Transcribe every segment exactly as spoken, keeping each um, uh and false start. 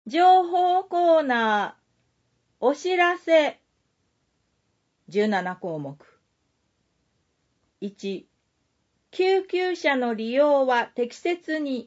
情報コーナー、お知らせ。じゅうなな項目。いち、救急車の利用は適切に。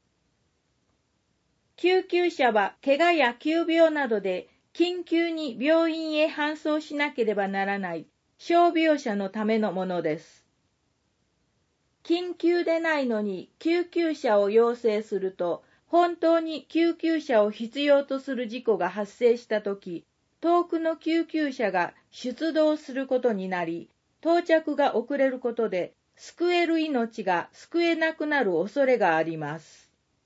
救急車は怪我や急病などで緊急に病院へ搬送しなければならない傷病者のためのものです。緊急でないのに救急車を要請すると、本当に救急車を必要とする事故が発生したとき、遠くの救急車が出動することになり、到着が遅れることで、救える命が救えなくなる恐れがあります。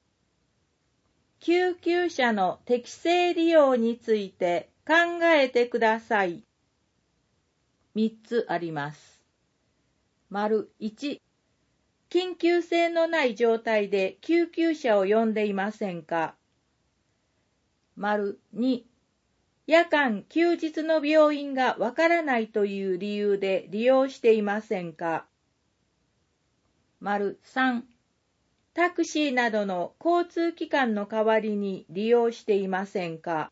救急車の適正利用について考えてください。みっつあります。丸いち、緊急性のない状態で救急車を呼んでいませんか。丸に、夜間休日の病院がわからないという理由で利用していませんか。丸さん、タクシーなどの交通機関の代わりに利用していませんか。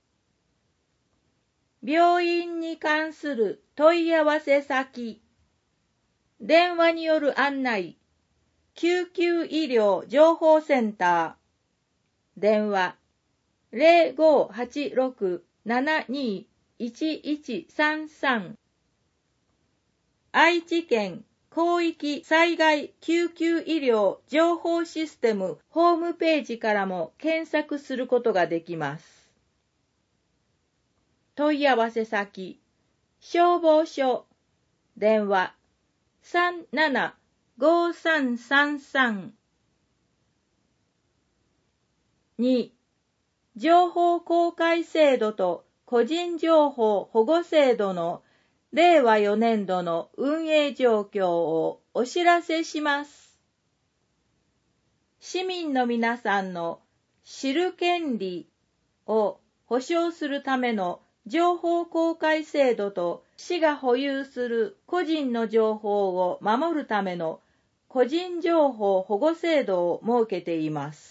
病院に関する問い合わせ先。電話による案内。救急医療情報センター。電話ゼロごはちろくななにいちいちさんさん。愛知県広域災害救急医療情報システムホームページからも検索することができます。問い合わせ先、消防署。電話さんななごさんさんさん。に、情報公開制度と個人情報保護制度のれいわよねんどの運営状況をお知らせします。市民の皆さんの知る権利を保障するための情報公開制度と市が保有する個人の情報を守るための個人情報保護制度を設けています。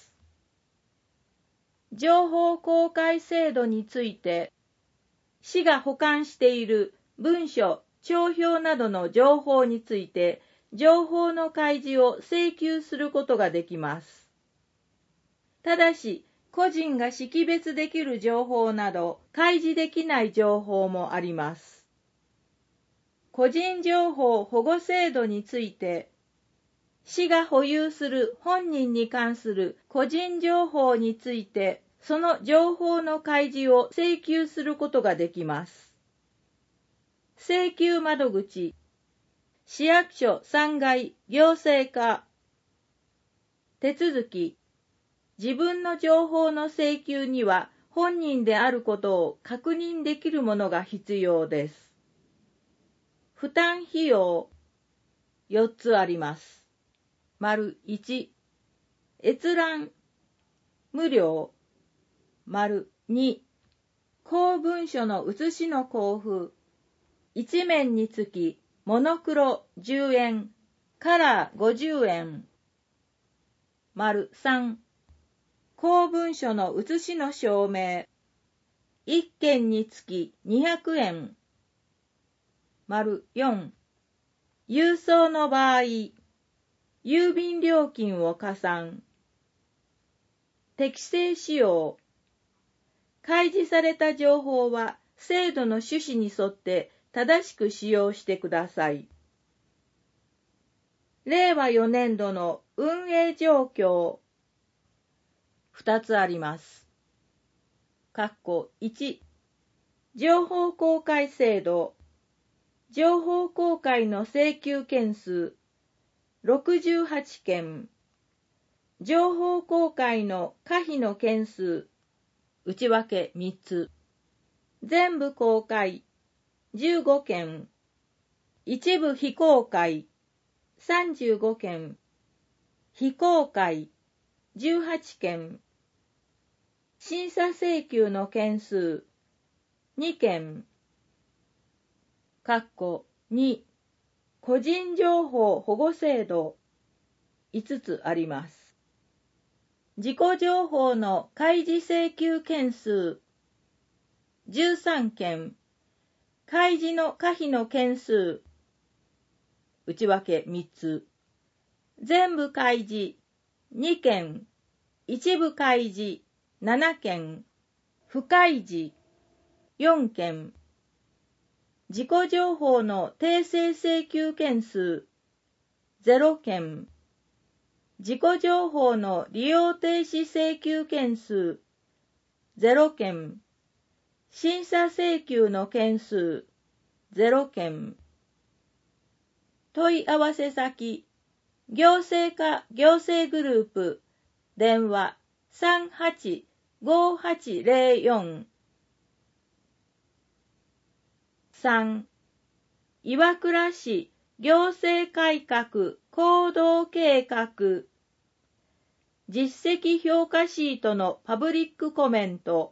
情報公開制度について、市が保管している文書、帳票などの情報について、情報の開示を請求することができます。ただし、個人が識別できる情報など、開示できない情報もあります。個人情報保護制度について、市が保有する本人に関する個人情報について、その情報の開示を請求することができます。請求窓口、市役所さんがい行政課。手続き、自分の情報の請求には本人であることを確認できるものが必要です。負担費用、よっつあります。丸いち、閲覧、無料。丸に、公文書の写しの交付。いちめんにつき、モノクロじゅうえん、カラーごじゅうえん。丸さん、公文書の写しの証明。いっけんにつきにひゃくえん。丸よん、郵送の場合、郵便料金を加算。適正使用。開示された情報は制度の趣旨に沿って正しく使用してください。れいわよねんどの運営状況。ふたつあります。括弧いち、情報公開制度。情報公開の請求件数ろくじゅうはちけん。情報公開の可否の件数内訳みっつ。全部公開じゅうごけん。一部非公開さんじゅうごけん。非公開じゅうはちけん。審査請求の件数にけん。括弧に、個人情報保護制度いつつあります。 自己情報の開示請求件数じゅうさんけん、開示の可否の件数内訳みっつ、全部開示にけん、一部開示ななけん、不開示よんけん、自己情報の訂正請求件数ゼロけん、自己情報の利用停止請求件数ゼロけん、審査請求の件数ゼロけん、問い合わせ先、行政課行政グループ、電話さんはちごはちゼロよん、さん、岩倉市行政改革行動計画、実績評価シートのパブリックコメント、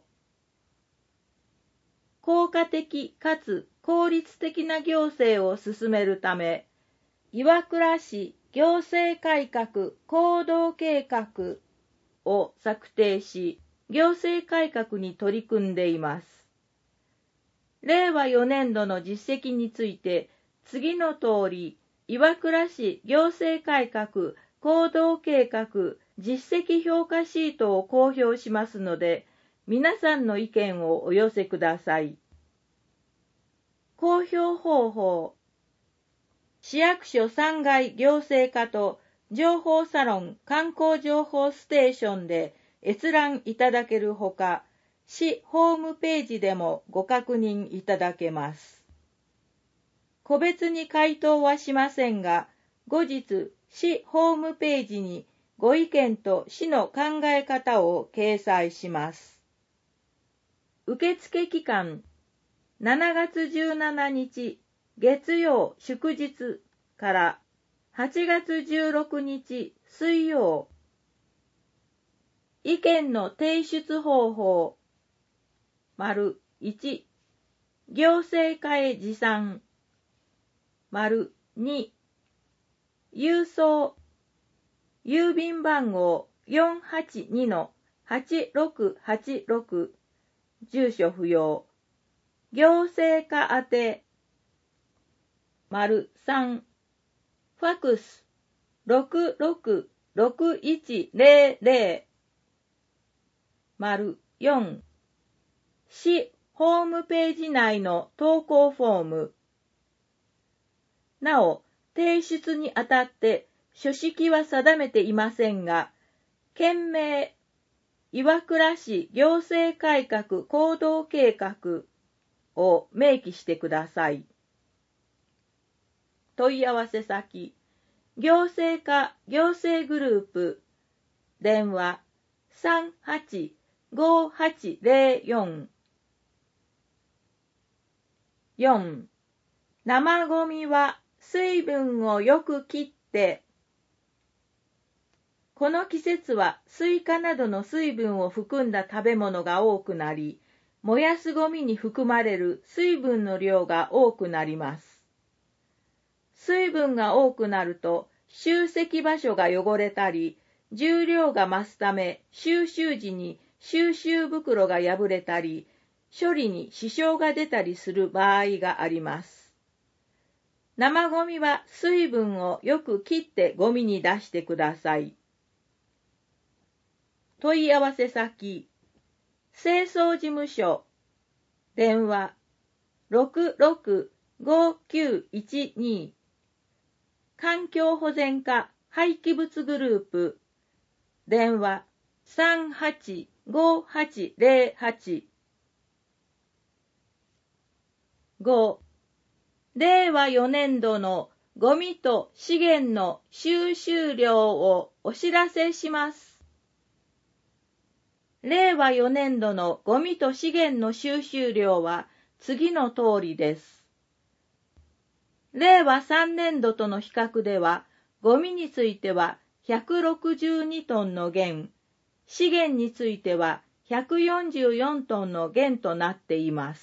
効果的かつ効率的な行政を進めるため、岩倉市行政改革行動計画を策定し、行政改革に取り組んでいます。れいわよねんどの実績について、次の通り、岩倉市行政改革行動計画実績評価シートを公表しますので、皆さんの意見をお寄せください。公表方法。市役所さんがい行政課と情報サロン観光情報ステーションで閲覧いただけるほか、市ホームページでもご確認いただけます。個別に回答はしませんが、後日市ホームページにご意見と市の考え方を掲載します。受付期間、しちがつじゅうしちにち月曜祝日からはちがつじゅうろくにち水曜。意見の提出方法。丸いち、行政課へ持参。丸に、郵送。郵便番号 よんはちにのはちろくはちろく、住所不要。行政課宛て。丸さん、ファクスろくろくろくいちゼロゼロ。丸よん、市ホームページ内の投稿フォーム。なお、提出にあたって書式は定めていませんが、件名、岩倉市行政改革行動計画を明記してください。問い合わせ先、行政課行政グループ、電話さんはちごはちゼロよん。よん、生ゴミは水分をよく切って。この季節はスイカなどの水分を含んだ食べ物が多くなり、燃やすゴミに含まれる水分の量が多くなります。水分が多くなると集積場所が汚れたり、重量が増すため収集時に収集袋が破れたり、処理に支障が出たりする場合があります。生ゴミは水分をよく切ってゴミに出してください。問い合わせ先、清掃事務所、電話ろくろくごきゅういちに、環境保全課廃棄物グループ、電話さんはちごはちゼロはち。ご、れいわよねんどのゴミと資源の収集量をお知らせします。れいわよねんどのゴミと資源の収集量は次の通りです。れいわさんねんどとの比較では、ゴミについてはひゃくろくじゅうにトンの減、資源についてはひゃくよんじゅうよんトンの減となっています。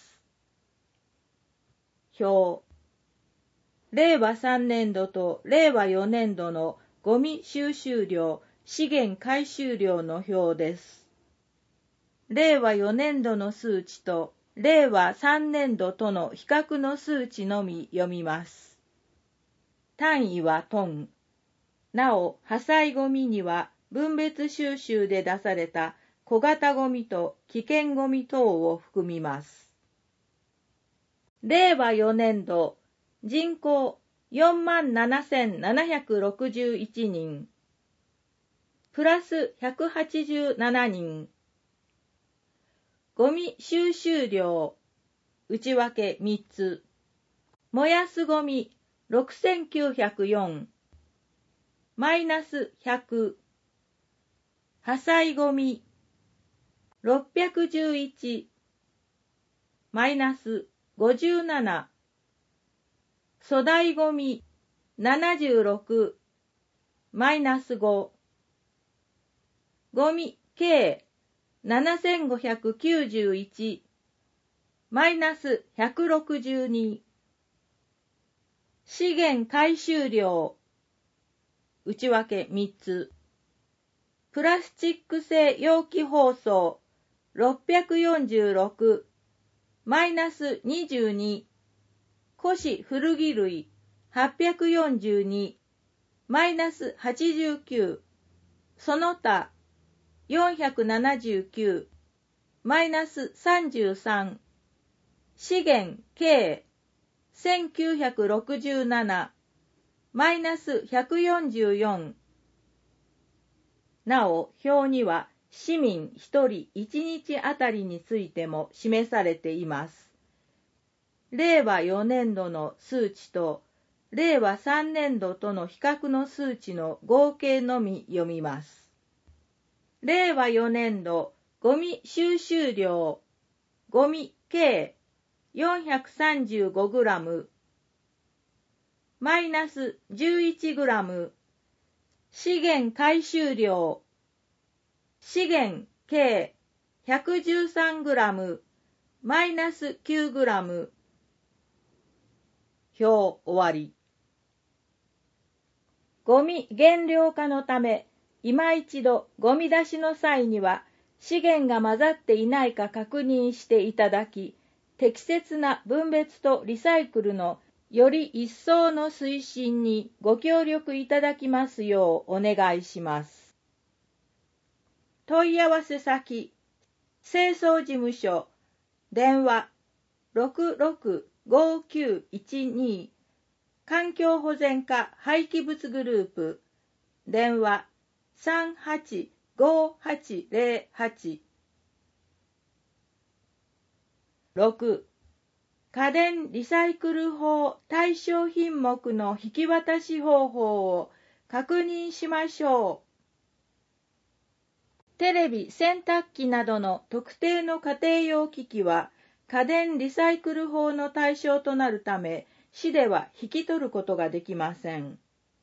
表。れいわさんねんどとれいわよねんどのゴミ収集量、 資源回収量の表です。れいわよねんどの数値とれいわさんねんどとの比較の数値のみ読みます。単位はトン。なお、破砕ゴミには分別収集で出された小型ゴミと危険ゴミ等を含みます。れいわよねんど、人口よんまんななせんななひゃくろくじゅういちにん、プラスひゃくはちじゅうななにん。ゴミ収集量、内訳みっつ。燃やすゴミろくせんきゅうひゃくよん、マイナスひゃく。破砕ゴミろっぴゃくじゅういち、マイナスごじゅうなな。粗大ゴミななじゅうろく、マイナスご。ゴミ計ななせんごひゃくきゅうじゅういち、マイナスひゃくろくじゅうに。資源回収量、内訳みっつ。プラスチック製容器包装ろっぴゃくよんじゅうろく、マイナスにじゅうに。古紙古着類はっぴゃくよんじゅうに、マイナスはちじゅうきゅう。その他よんひゃくななじゅうきゅう、マイナスさんじゅうさん。資源計せんきゅうひゃくろくじゅうなな、マイナスひゃくよんじゅうよん。なお、表には市民ひとりいちにちあたりについても示されています。れいわよねんどの数値とれいわさんねんどとの比較の数値の合計のみ読みます。れいわよねんどゴミ収集量、ゴミ計よんひゃくさんじゅうごグラム、マイナスじゅういちグラム。資源回収量、資源計ひゃくじゅうさんグラム、マイナスきゅうグラム。表終わり。ゴミ減量化のため、今一度ゴミ出しの際には資源が混ざっていないか確認していただき、適切な分別とリサイクルのより一層の推進にご協力いただきますようお願いします。問い合わせ先、清掃事務所、電話ろくろくごきゅういちに、環境保全課廃棄物グループ、電話さんはちごはちぜろはち。ろく、家電リサイクル法対象品目の引き渡し方法を確認しましょう。テレビ、洗濯機などの特定の家庭用機器は家電リサイクル法の対象となるため、市では引き取ることができません。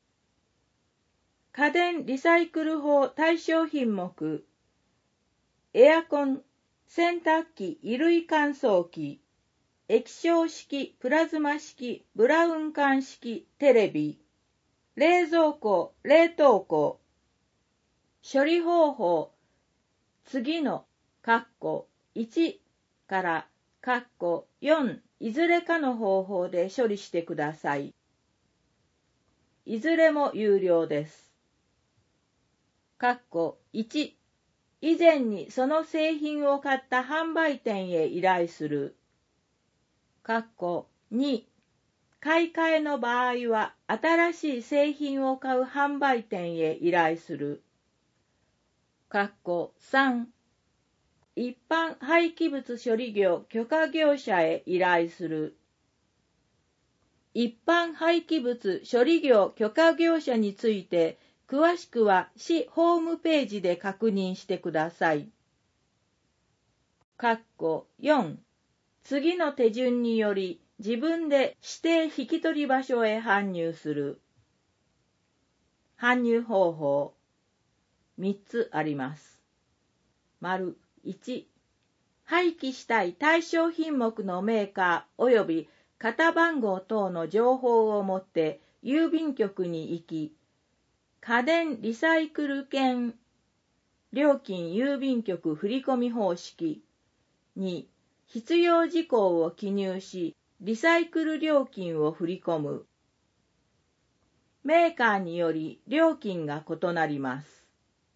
家電リサイクル法対象品目、エアコン、洗濯機衣類乾燥機、液晶式、プラズマ式、ブラウン管式、テレビ、冷蔵庫、冷凍庫、処理方法、次の、括弧いちから括弧よん、いずれかの方法で処理してください。いずれも有料です。括弧いち、以前にその製品を買った販売店へ依頼する。括弧に、買い替えの場合は新しい製品を買う販売店へ依頼する。括弧さん、一般廃棄物処理業許可業者へ依頼する。一般廃棄物処理業許可業者について詳しくは市ホームページで確認してください。括弧よん、次の手順により自分で指定引き取り場所へ搬入する。搬入方法みっつあります。丸いち、廃棄したい対象品目のメーカー及び型番号等の情報を持って郵便局に行き、 家電リサイクル券料金郵便局振込方式に必要事項を記入し、リサイクル料金を振り込む。メーカーにより料金が異なります。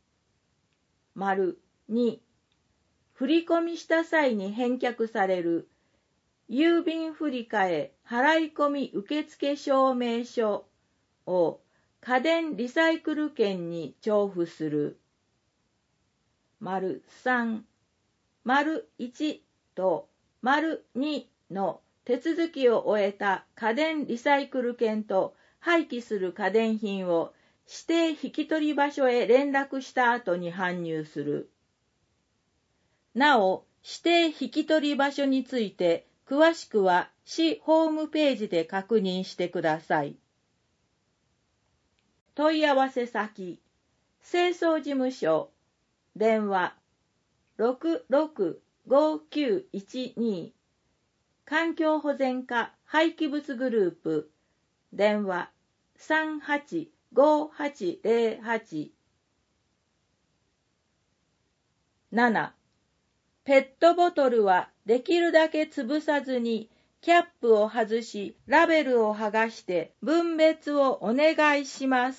丸に、振り込みした際に返却される郵便振替払込受付証明書を家電リサイクル券に調布する。丸さん、丸いちと丸にの手続きを終えた家電リサイクル券と廃棄する家電品を指定引き取り場所へ連絡した後に搬入する。なお、指定引き取り場所について詳しくは市ホームページで確認してください。問い合わせ先、清掃事務所、電話 ろくろくごきゅういちに 環境保全課廃棄物グループ電話 さんはちごはちぜろはち なな. ペットボトルはできるだけ潰さずにキャップを外しラベルを剥がして分別をお願いします。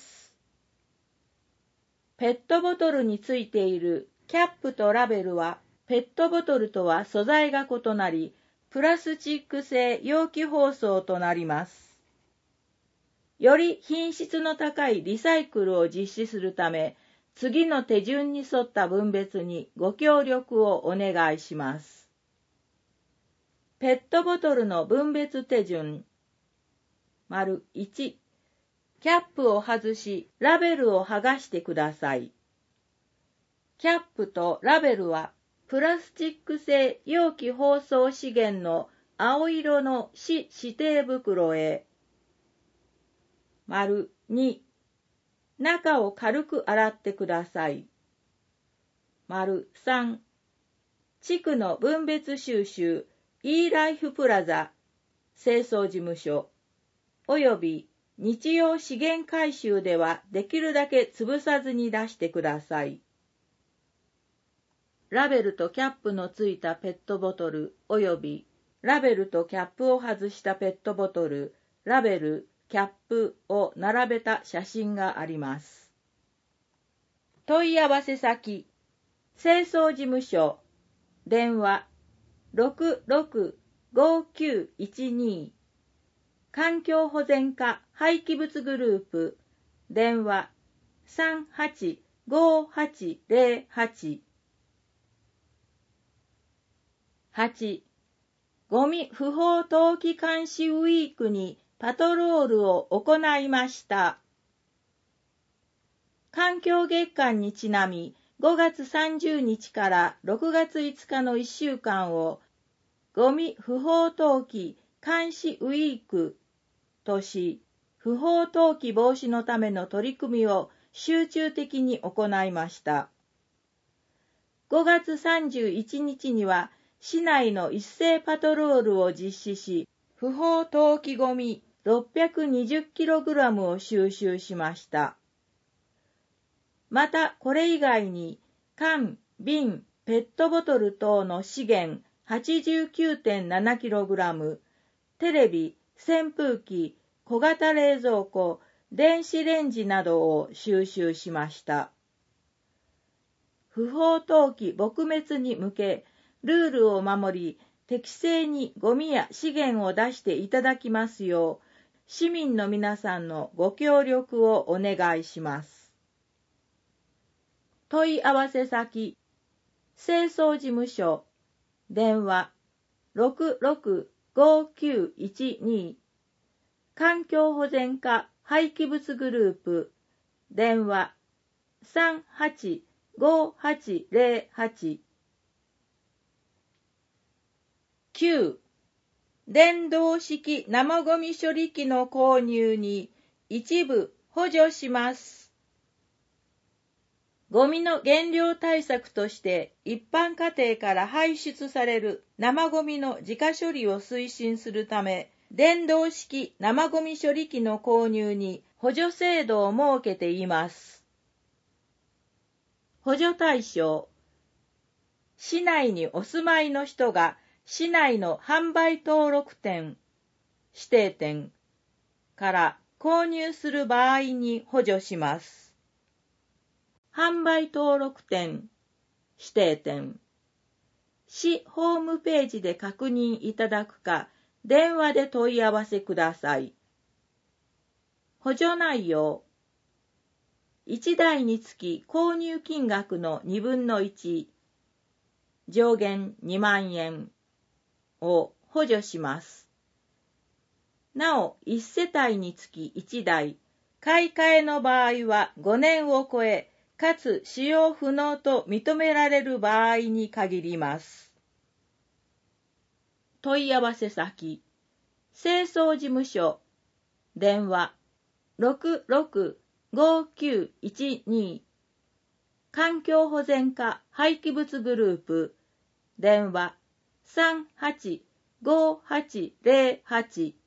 ペットボトルについているキャップとラベルはペットボトルとは素材が異なり、プラスチック製容器包装となります。より品質の高いリサイクルを実施するため、次の手順に沿った分別にご協力をお願いします。ペットボトルの分別手順。丸いち、キャップを外し、ラベルを剥がしてください。キャップとラベルは、プラスチック製容器包装資源の青色の市指定袋へ。丸に、中を軽く洗ってください。丸さん、地区の分別収集 e ライフプラザ清掃事務所および日用資源回収ではできるだけ潰さずに出してください。ラベルとキャップのついたペットボトルおよびラベルとキャップを外したペットボトル、ラベル、キャップを並べた写真があります。問い合わせ先、清掃事務所、電話 ろくろくごきゅういちに 環境保全課廃棄物グループ電話 さんはちごはちぜろはち はち. ゴミ不法投棄監視ウィークにパトロールを行いました。環境月間にちなみごがつさんじゅうにちからろくがついつかのいっしゅうかんをゴミ不法投棄監視ウィークとし、不法投棄防止のための取り組みを集中的に行いました。ごがつさんじゅういちにちには市内の一斉パトロールを実施し、不法投棄ゴミ ろっぴゃくにじゅっキログラム を収集しました。またこれ以外に缶、瓶、ペットボトル等の資源 はちじゅうきゅうてんななキログラム、テレビ、扇風機、小型冷蔵庫、電子レンジなどを収集しました。不法投棄撲滅に向け、ルールを守り、適正にゴミや資源を出していただきますよう、市民の皆さんのご協力をお願いします。問い合わせ先、清掃事務所、電話 ろくろくごきゅういちに 環境保全課廃棄物グループ、電話 さんはちごはちぜろはち。きゅう. 電動式生ゴミ処理機の購入に一部補助します。ゴミの減量対策として一般家庭から排出される生ゴミの自家処理を推進するため、電動式生ゴミ処理機の購入に補助制度を設けています。補助対象。市内にお住まいの人が市内の販売登録店、指定店から購入する場合に補助します。販売登録店、指定店。市ホームページで確認いただくか、電話で問い合わせください。補助内容。いちだいにつき購入金額のにぶんのいち、上限にまんえんを補助します。なお、いちせたいにつきいちだい、買い替えの場合はごねんを超え、かつ使用不能と認められる場合に限ります。問い合わせ先、清掃事務所、電話 ろくろくごきゅういちに、環境保全課廃棄物グループ、電話 さんはちごはちぜろはち